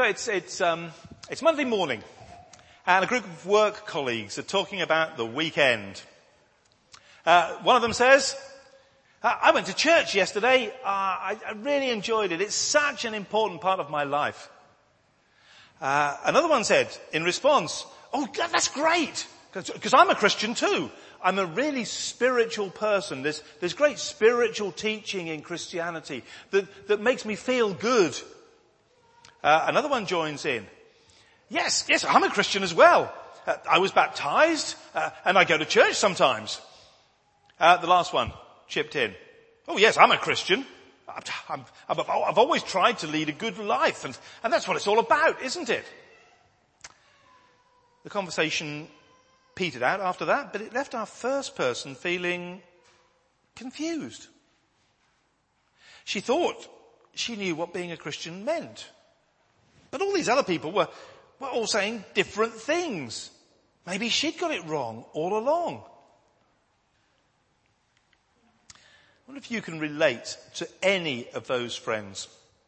So it's Monday morning, and a group of work colleagues are talking about the weekend. One of them says, I went to church yesterday. I really enjoyed it. It's such an important part of my life. Another one said, in response, oh, that's great, because I'm a Christian too. I'm a really spiritual person. There's great spiritual teaching in Christianity that makes me feel good. Another one joins in. Yes, I'm a Christian as well. I was baptized, and I go to church sometimes. The last one chipped in. Oh yes, I'm a Christian. I've always tried to lead a good life, and that's what it's all about, isn't it? The conversation petered out after that, but it left our first person feeling confused. She thought she knew what being a Christian meant. But all these other people were all saying different things. Maybe she'd got it wrong all along. I wonder if you can relate to any of those friends.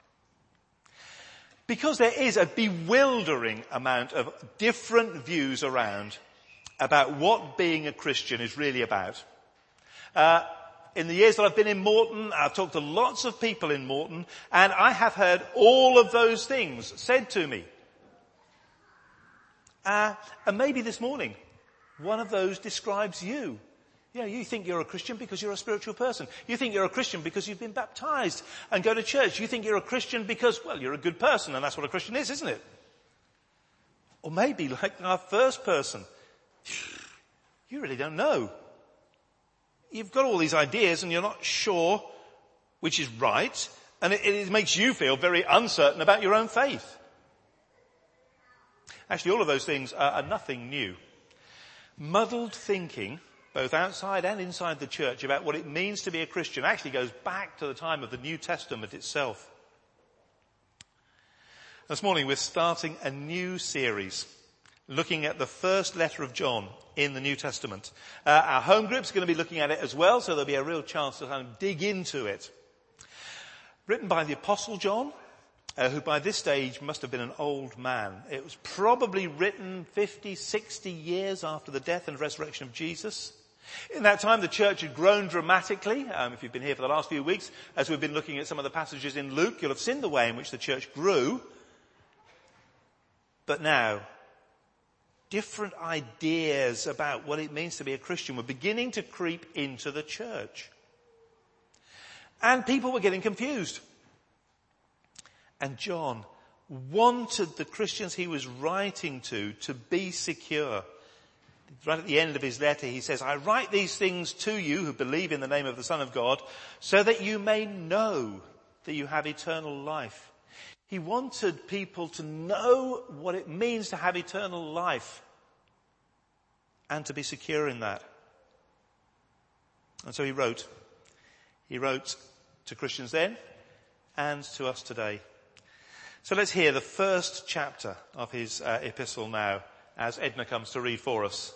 Because there is a bewildering amount of different views around about what being a Christian is really about. In the years that I've been in Morton, I've talked to lots of people in Morton, and I have heard all of those things said to me. And maybe this morning, one of those describes you. You think you're a Christian because you're a spiritual person. You think you're a Christian because you've been baptized and go to church. You think you're a Christian because, you're a good person, and that's what a Christian is, isn't it? Or maybe, like our first person, you really don't know. You've got all these ideas and you're not sure which is right, and it makes you feel very uncertain about your own faith. Actually, all of those things are nothing new. Muddled thinking, both outside and inside the church, about what it means to be a Christian actually goes back to the time of the New Testament itself. This morning we're starting a new series looking at the first letter of John in the New Testament. Our home group's going to be looking at it as well, so there'll be a real chance to kind of dig into it. Written by the Apostle John, who by this stage must have been an old man. It was probably written 50, 60 years after the death and resurrection of Jesus. In that time, the church had grown dramatically. If you've been here for the last few weeks, as we've been looking at some of the passages in Luke, you'll have seen the way in which the church grew. But now, different ideas about what it means to be a Christian were beginning to creep into the church. And people were getting confused. And John wanted the Christians he was writing to be secure. Right at the end of his letter, he says, I write these things to you who believe in the name of the Son of God, so that you may know that you have eternal life. He wanted people to know what it means to have eternal life and to be secure in that. And so he wrote to Christians then and to us today. So let's hear the first chapter of his epistle now as Edna comes to read for us.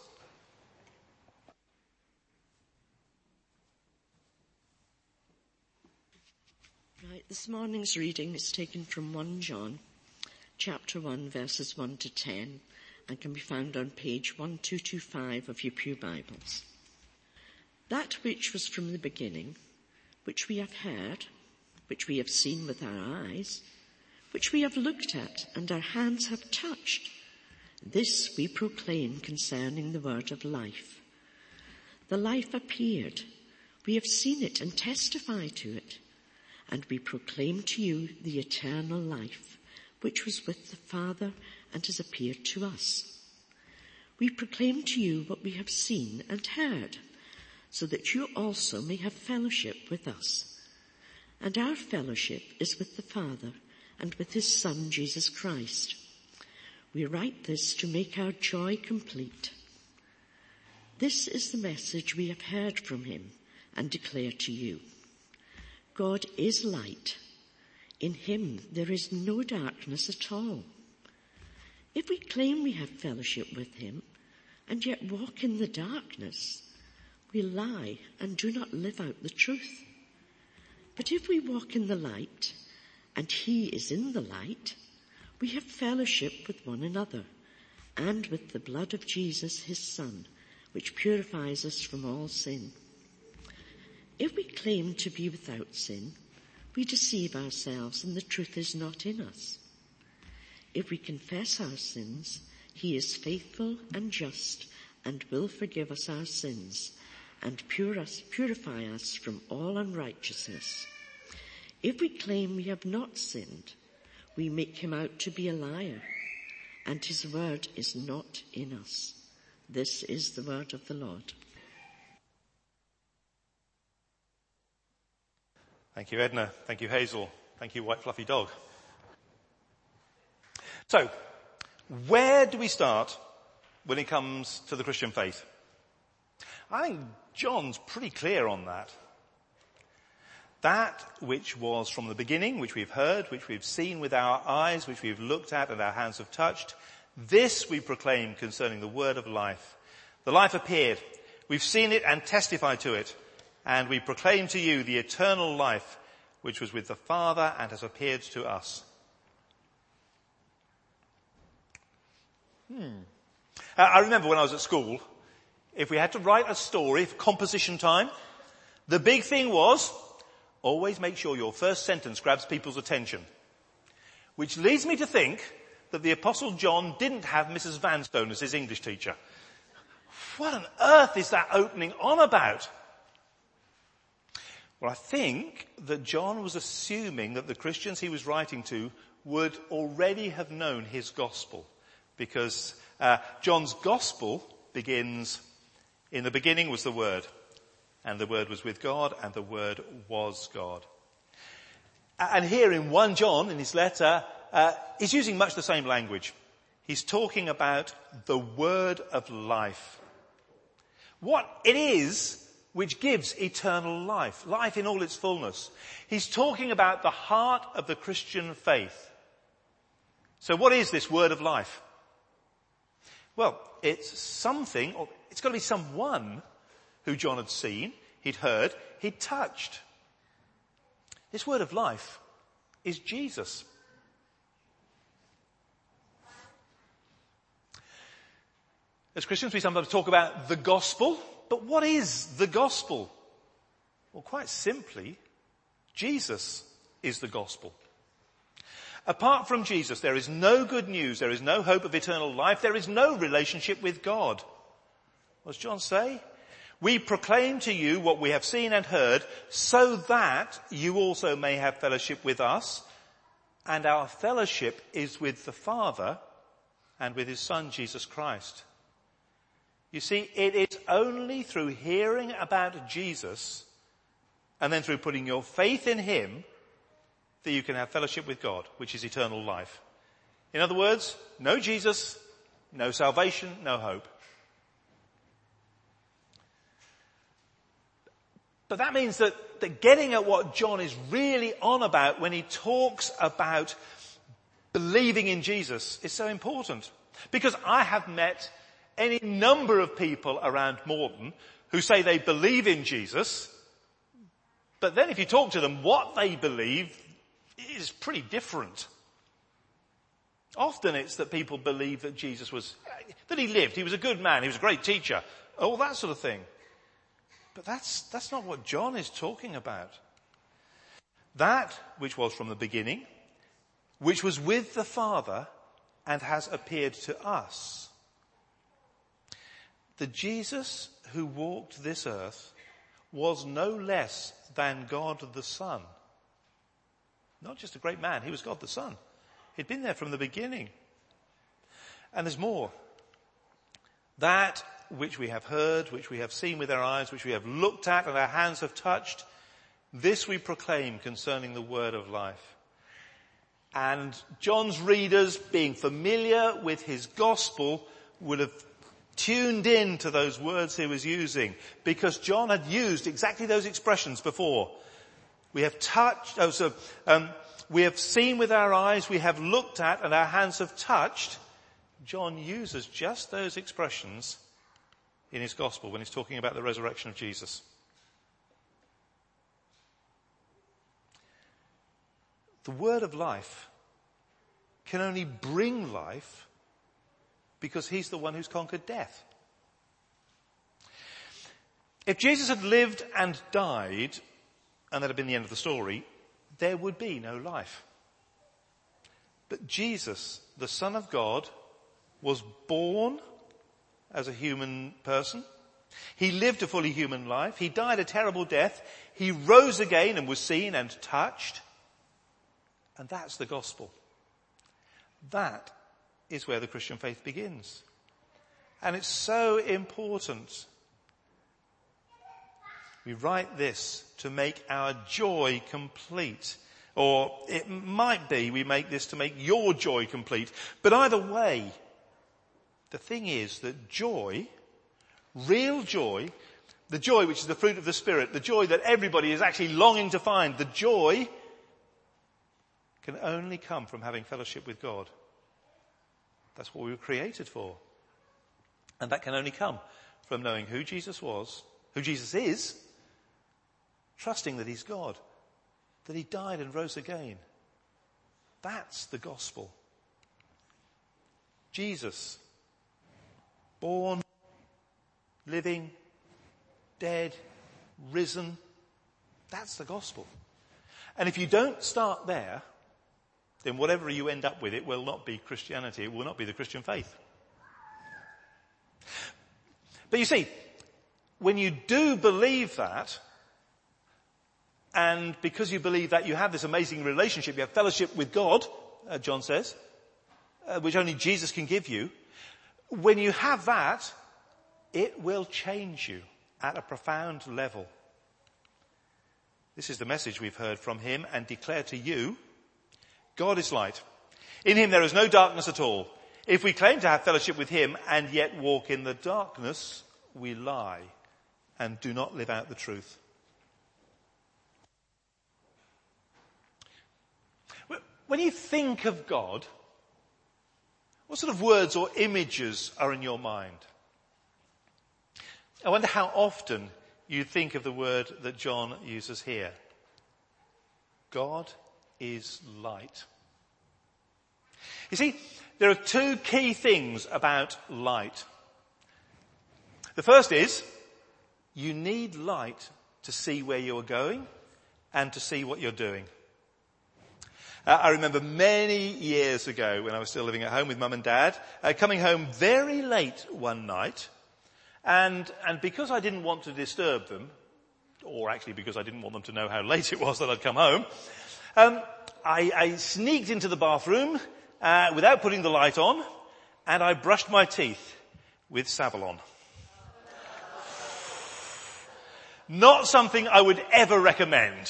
Right, this morning's reading is taken from 1 John, chapter 1, verses 1 to 10, and can be found on page 1225 of your pew Bibles. That which was from the beginning, which we have heard, which we have seen with our eyes, which we have looked at and our hands have touched, this we proclaim concerning the word of life. The life appeared. We have seen it and testify to it. And we proclaim to you the eternal life, which was with the Father and has appeared to us. We proclaim to you what we have seen and heard, so that you also may have fellowship with us. And our fellowship is with the Father and with his Son, Jesus Christ. We write this to make our joy complete. This is the message we have heard from him and declare to you. God is light. In him there is no darkness at all. If we claim we have fellowship with him and yet walk in the darkness, we lie and do not live out the truth. But if we walk in the light and he is in the light, we have fellowship with one another and with the blood of Jesus, his Son, which purifies us from all sin. If we claim to be without sin, we deceive ourselves and the truth is not in us. If we confess our sins, he is faithful and just and will forgive us our sins and purify us from all unrighteousness. If we claim we have not sinned, we make him out to be a liar, and his word is not in us. This is the word of the Lord. Thank you, Edna. Thank you, Hazel. Thank you, White Fluffy Dog. So, where do we start when it comes to the Christian faith? I think John's pretty clear on that. That which was from the beginning, which we've heard, which we've seen with our eyes, which we've looked at and our hands have touched, this we proclaim concerning the word of life. The life appeared. We've seen it and testified to it. And we proclaim to you the eternal life which was with the Father and has appeared to us. I remember when I was at school, if we had to write a story for composition time, the big thing was always make sure your first sentence grabs people's attention. Which leads me to think that the Apostle John didn't have Mrs. Vanstone as his English teacher. What on earth is that opening on about? Well, I think that John was assuming that the Christians he was writing to would already have known his gospel, because John's gospel begins, in the beginning was the Word, and the Word was with God, and the Word was God. And here in 1 John, in his letter, he's using much the same language. He's talking about the word of life. What it is which gives eternal life, life in all its fullness. He's talking about the heart of the Christian faith. So what is this word of life? Well, it's something, or it's got to be someone who John had seen, he'd heard, he'd touched. This word of life is Jesus. As Christians, we sometimes talk about the gospel, but what is the gospel? Well, quite simply, Jesus is the gospel. Apart from Jesus, there is no good news, there is no hope of eternal life, there is no relationship with God. What does John say? We proclaim to you what we have seen and heard, so that you also may have fellowship with us, and our fellowship is with the Father and with his Son, Jesus Christ. You see, it is only through hearing about Jesus and then through putting your faith in him that you can have fellowship with God, which is eternal life. In other words, no Jesus, no salvation, no hope. But that means that getting at what John is really on about when he talks about believing in Jesus is so important. Because I have met any number of people around Morton who say they believe in Jesus, but then if you talk to them, what they believe is pretty different. Often it's that people believe that Jesus that he lived, he was a good man, he was a great teacher, all that sort of thing. But that's not what John is talking about. That which was from the beginning, which was with the Father and has appeared to us. The Jesus who walked this earth was no less than God the Son. Not just a great man, he was God the Son. He'd been there from the beginning. And there's more. That which we have heard, which we have seen with our eyes, which we have looked at and our hands have touched, this we proclaim concerning the word of life. And John's readers, being familiar with his gospel, would have tuned in to those words he was using, because John had used exactly those expressions before. We have touched, we have seen with our eyes, we have looked at, and our hands have touched. John uses just those expressions in his gospel when he's talking about the resurrection of Jesus. The word of life can only bring life because he's the one who's conquered death. If Jesus had lived and died, and that had been the end of the story, there would be no life. But Jesus, the Son of God, was born as a human person. He lived a fully human life. He died a terrible death. He rose again and was seen and touched. And that's the gospel. That is where the Christian faith begins. And it's so important. We write this to make our joy complete. Or it might be we make this to make your joy complete. But either way, the thing is that joy, real joy, the joy which is the fruit of the Spirit, the joy that everybody is actually longing to find, the joy can only come from having fellowship with God. That's what we were created for. And that can only come from knowing who Jesus was, who Jesus is, trusting that he's God, that he died and rose again. That's the gospel. Jesus, born, living, dead, risen. That's the gospel. And if you don't start there, then whatever you end up with, it will not be Christianity. It will not be the Christian faith. But you see, when you do believe that, and because you believe that you have this amazing relationship, you have fellowship with God, John says, which only Jesus can give you, when you have that, it will change you at a profound level. This is the message we've heard from him and declare to you. God is light. In him there is no darkness at all. If we claim to have fellowship with him and yet walk in the darkness, we lie and do not live out the truth. When you think of God, what sort of words or images are in your mind? I wonder how often you think of the word that John uses here. God is light. You see, there are two key things about light. The first is, you need light to see where you're going and to see what you're doing. I remember many years ago when I was still living at home with Mum and Dad, coming home very late one night, and because I didn't want to disturb them, or actually because I didn't want them to know how late it was that I'd come home, I sneaked into the bathroom without putting the light on, and I brushed my teeth with Savalon. Not something I would ever recommend.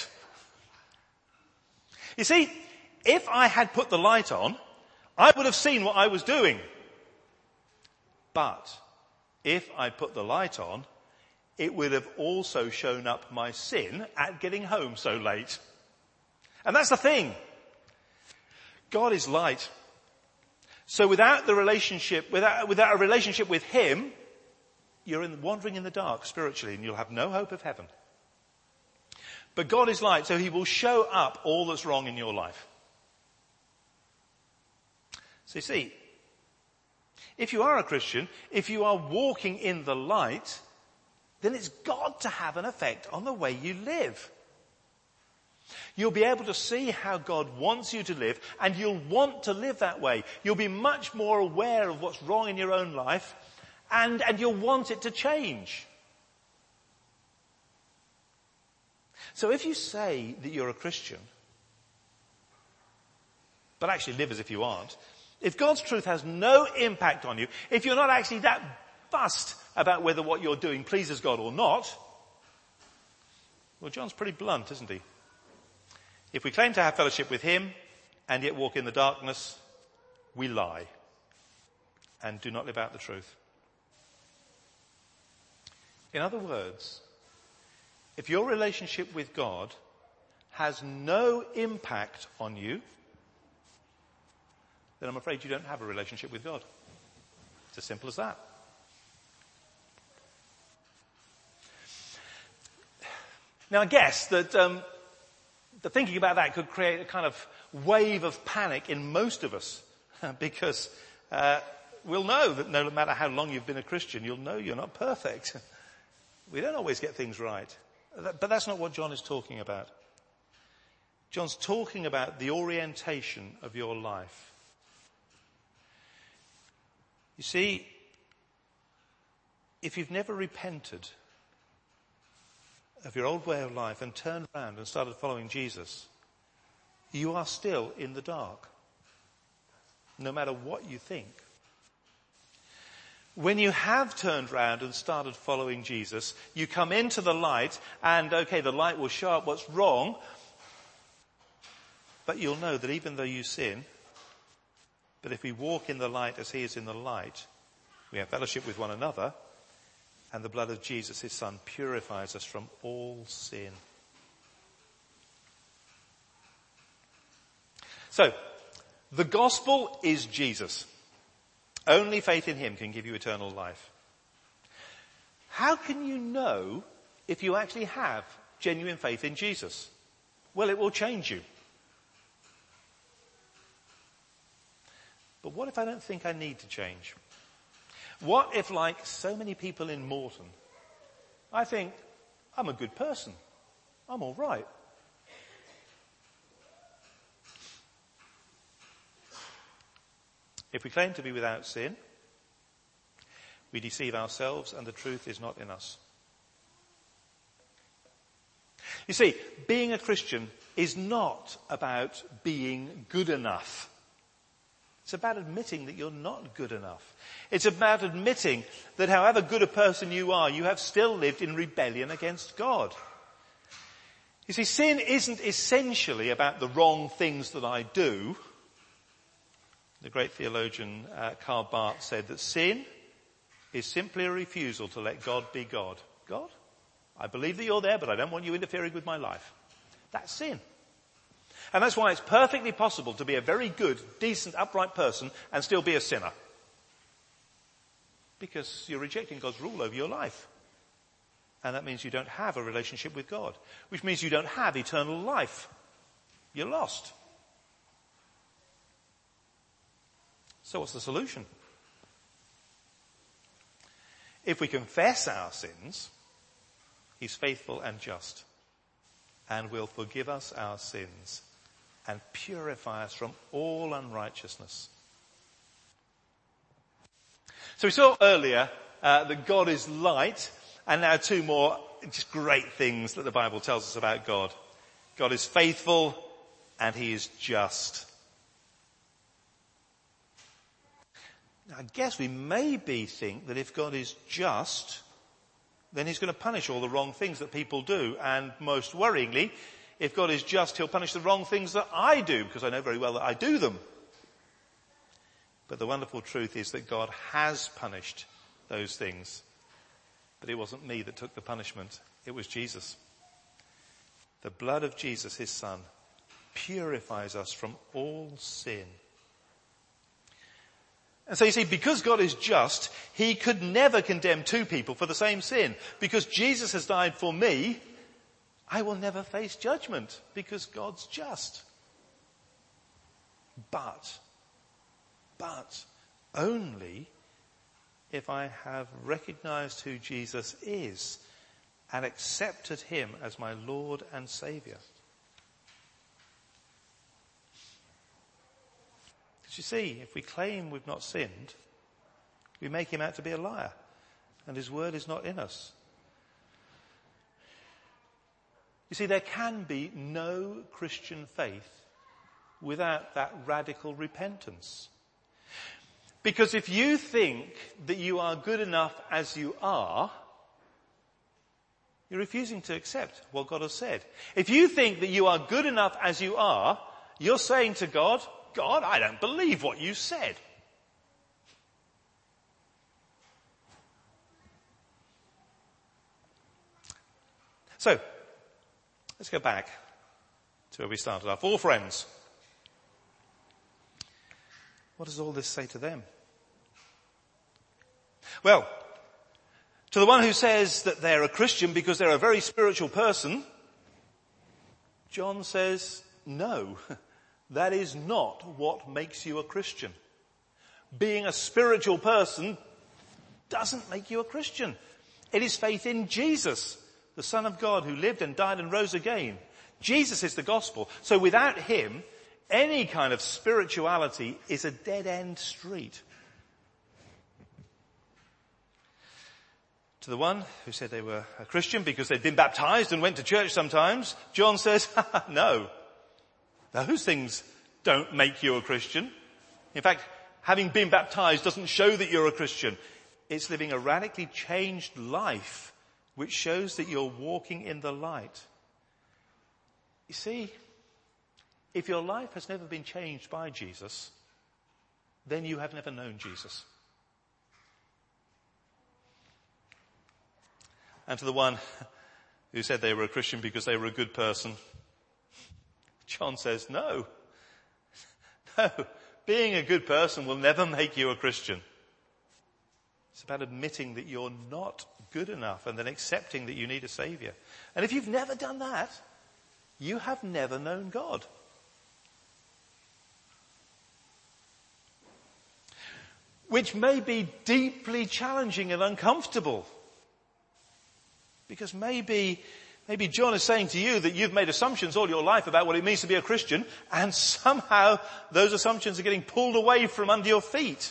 You see, if I had put the light on, I would have seen what I was doing. But if I put the light on, it would have also shown up my sin at getting home so late. And that's the thing. God is light. So without a relationship with him, you're wandering in the dark spiritually and you'll have no hope of heaven. But God is light, so he will show up all that's wrong in your life. So you see, if you are a Christian, if you are walking in the light, then it's got to have an effect on the way you live. You'll be able to see how God wants you to live, and you'll want to live that way. You'll be much more aware of what's wrong in your own life, and you'll want it to change. So if you say that you're a Christian, but actually live as if you aren't, if God's truth has no impact on you, if you're not actually that fussed about whether what you're doing pleases God or not, well, John's pretty blunt, isn't he? If we claim to have fellowship with him and yet walk in the darkness, we lie and do not live out the truth. In other words, if your relationship with God has no impact on you, then I'm afraid you don't have a relationship with God. It's as simple as that. Now I guess that the thinking about that could create a kind of wave of panic in most of us because we'll know that no matter how long you've been a Christian, you'll know you're not perfect. We don't always get things right. But that's not what John is talking about. John's talking about the orientation of your life. You see, if you've never repented of your old way of life and turned around and started following Jesus, you are still in the dark, no matter what you think. When you have turned around and started following Jesus, you come into the light and, okay, the light will show up what's wrong, but you'll know that even though you sin, but if we walk in the light as he is in the light, we have fellowship with one another, and the blood of Jesus, his son, purifies us from all sin. So, the gospel is Jesus. Only faith in him can give you eternal life. How can you know if you actually have genuine faith in Jesus? Well, it will change you. But what if I don't think I need to change? What if, like so many people in Morton, I think, I'm a good person. I'm all right. If we claim to be without sin, we deceive ourselves and the truth is not in us. You see, being a Christian is not about being good enough. It's about admitting that you're not good enough. It's about admitting that however good a person you are, you have still lived in rebellion against God. You see, sin isn't essentially about the wrong things that I do. The great theologian Karl Barth said that sin is simply a refusal to let God be God. God, I believe that you're there, but I don't want you interfering with my life. That's sin. And that's why it's perfectly possible to be a very good, decent, upright person and still be a sinner. Because you're rejecting God's rule over your life. And that means you don't have a relationship with God. Which means you don't have eternal life. You're lost. So what's the solution? If we confess our sins, he's faithful and just and will forgive us our sins and purify us from all unrighteousness. So we saw earlier that God is light, and now two more just great things that the Bible tells us about God. God is faithful and he is just. Now, I guess we maybe think that if God is just, then he's going to punish all the wrong things that people do. And most worryingly, if God is just, he'll punish the wrong things that I do, because I know very well that I do them. But the wonderful truth is that God has punished those things. But it wasn't me that took the punishment. It was Jesus. The blood of Jesus, his son, purifies us from all sin. And so you see, because God is just, he could never condemn two people for the same sin. Because Jesus has died for me, I will never face judgment because God's just. But only if I have recognized who Jesus is and accepted him as my Lord and Saviour. Because you see, if we claim we've not sinned, we make him out to be a liar, and his word is not in us. You see, there can be no Christian faith without that radical repentance. Because if you think that you are good enough as you are, you're refusing to accept what God has said. If you think that you are good enough as you are, you're saying to God, God, I don't believe what you said. So, let's go back to where we started. Our four friends. What does all this say to them? Well, to the one who says that they're a Christian because they're a very spiritual person, John says, no, that is not what makes you a Christian. Being a spiritual person doesn't make you a Christian. It is faith in Jesus, the Son of God, who lived and died and rose again. Jesus is the gospel. So without him, any kind of spirituality is a dead-end street. To the one who said they were a Christian because they'd been baptized and went to church sometimes, John says, no, those things don't make you a Christian. In fact, having been baptized doesn't show that you're a Christian. It's living a radically changed life which shows that you're walking in the light. You see, if your life has never been changed by Jesus, then you have never known Jesus. And to the one who said they were a Christian because they were a good person, John says, no, being a good person will never make you a Christian. It's about admitting that you're not good enough and then accepting that you need a Saviour. And if you've never done that, you have never known God. Which may be deeply challenging and uncomfortable. Because maybe John is saying to you that you've made assumptions all your life about what it means to be a Christian, and somehow those assumptions are getting pulled away from under your feet.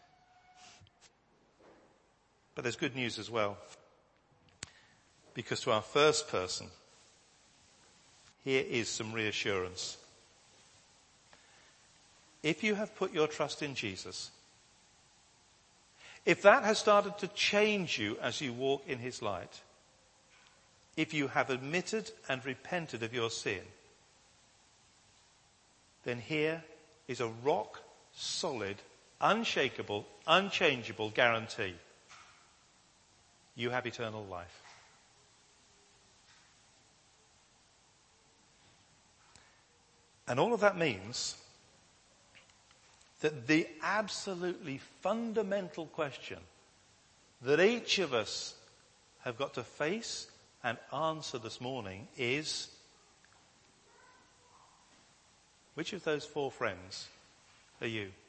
But there's good news as well. Because to our first person, here is some reassurance. If you have put your trust in Jesus, if that has started to change you as you walk in his light, if you have admitted and repented of your sin, then here is a rock solid, unshakable, unchangeable guarantee. You have eternal life. And all of that means that the absolutely fundamental question that each of us have got to face and answer this morning is, which of those four friends are you?